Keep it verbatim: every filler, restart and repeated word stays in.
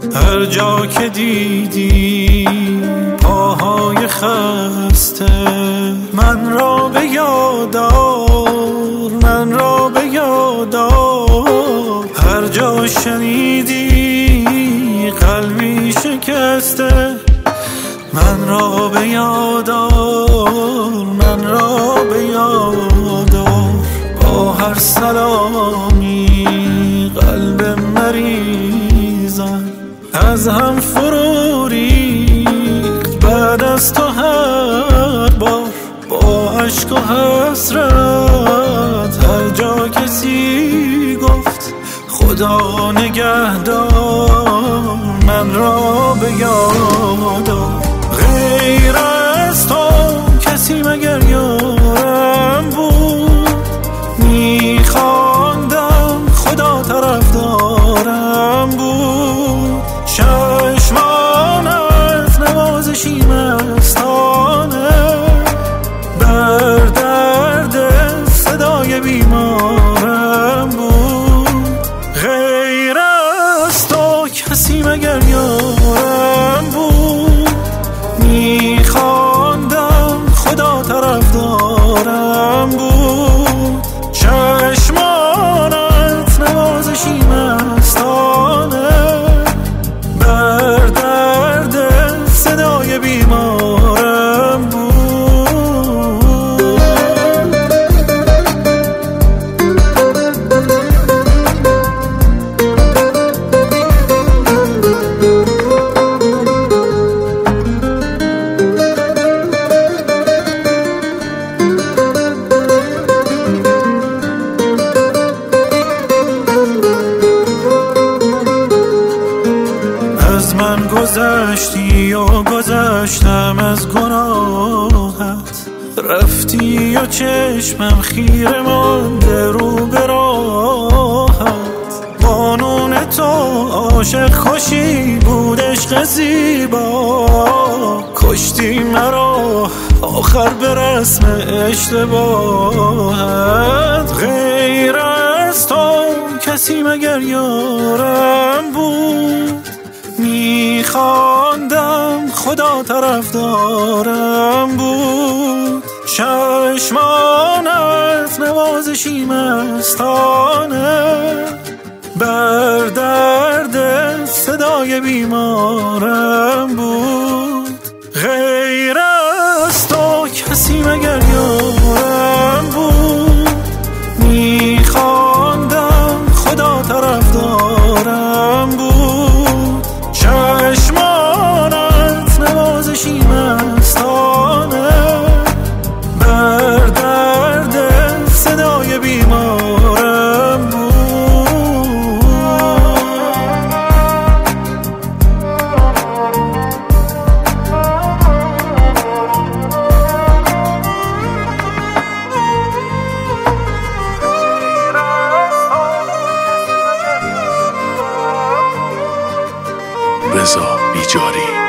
هر جا که دیدی پاهای خسته، من را به یاد آور، من را به یاد آور. هر جا شنیدی قلبی شکسته، من را به یاد آور، من را به یاد آور. با هر سلامی قلب مریضم از هم فرو ریخت بعد از تو هر بار. با عشق و حسرت هر جا کسی گفت خدا نگهدار، من را به یاد آور. غیر از تو کسی مگر یارم بود، میخواندم خدا طرفدارم بود. چشمانت نوازشی مستانه، بر درد صدای بیمارم بود. غیر از تو کسی مگر یارم بود، میخواندم خدا طرفدارم بود. چشمانت نوازشی مستانه، بر درد صدای بیمارم بود. از من گذشتی و گذشتم از گناهت، رفتی و چشمم خیره مانده رو به راهت. قانون تو عاشق خوشی بود، عشق زیبا، کشتی مرا آخر به رسم اشتباهت. غیر از تو کسی مگر یارم بود، میخواندم خدا طرفدارم بود. چشمانت نوازشی مستانه، بر درد صدای بیمارم بود. غیر از تو کسی مگر یارم بود، میخواندم خدا طرفدارم بود. چشمانت نوازشی مستانه، بر درد صدای بیمارم بود. رضا بیجاری.